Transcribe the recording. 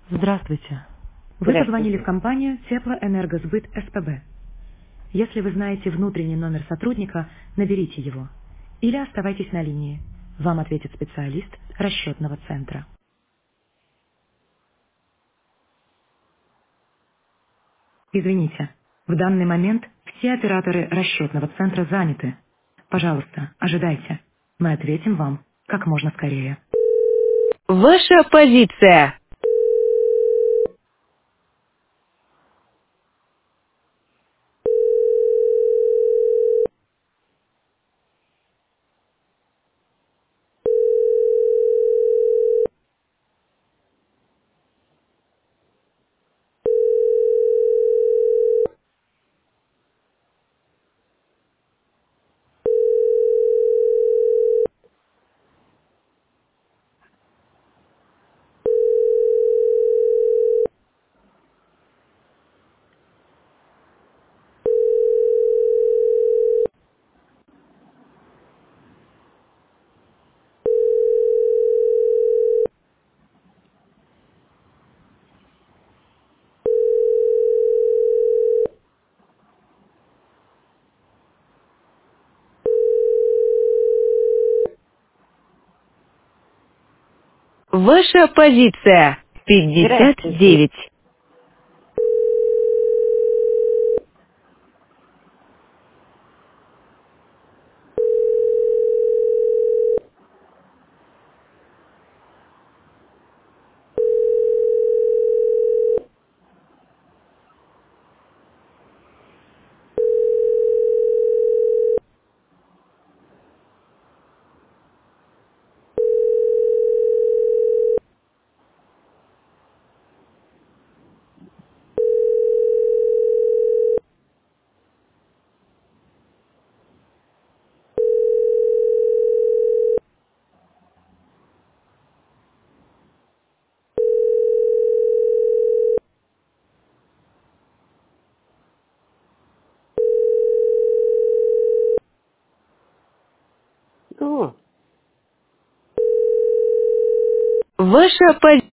Здравствуйте. Вы позвонили в Здравствуйте. компанию Теплоэнергосбыт СПБ. Если вы знаете внутренний номер сотрудника, наберите его. Или оставайтесь на линии. Вам ответит специалист расчетного центра. Извините, в данный момент все операторы расчетного центра заняты. Пожалуйста, ожидайте. Мы ответим вам как можно скорее. Ваша позиция. Ваша позиция. Здравствуйте. 59. О, Ваша позиция.